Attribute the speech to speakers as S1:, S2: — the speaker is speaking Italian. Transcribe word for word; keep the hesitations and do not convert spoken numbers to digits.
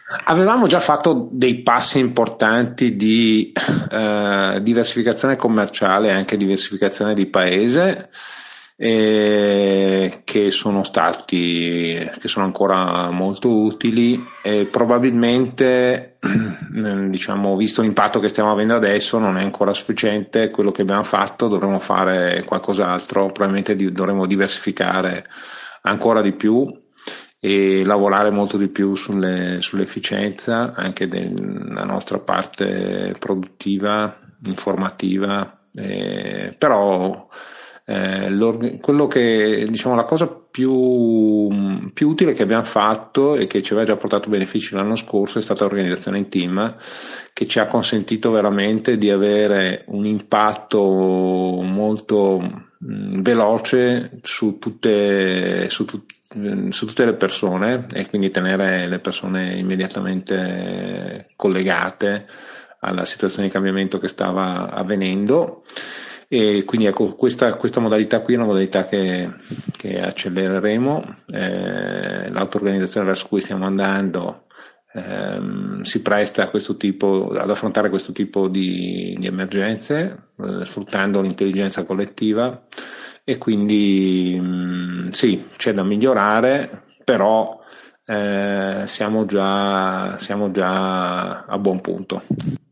S1: Avevamo già fatto dei passi importanti di eh, diversificazione commerciale e anche diversificazione di paese, eh, che sono stati, che sono ancora molto utili e probabilmente, diciamo, visto l'impatto che stiamo avendo adesso, non è ancora sufficiente quello che abbiamo fatto, dovremmo fare qualcos'altro, probabilmente di- dovremmo diversificare ancora di più e lavorare molto di più sulle, sull'efficienza anche della nostra parte produttiva, informativa, eh, però eh, quello che diciamo la cosa più, più utile che abbiamo fatto e che ci aveva già portato benefici l'anno scorso è stata l'organizzazione in team, che ci ha consentito veramente di avere un impatto molto mh, veloce su tutte, su, tut- su tutte le persone e quindi tenere le persone immediatamente collegate alla situazione di cambiamento che stava avvenendo. E quindi ecco, questa, questa modalità qui è una modalità che, che accelereremo, eh, l'auto-organizzazione verso cui stiamo andando ehm, si presta a questo tipo, ad affrontare questo tipo di, di emergenze, eh, sfruttando l'intelligenza collettiva e quindi mh, sì, c'è da migliorare, però eh, siamo già, siamo già a buon punto.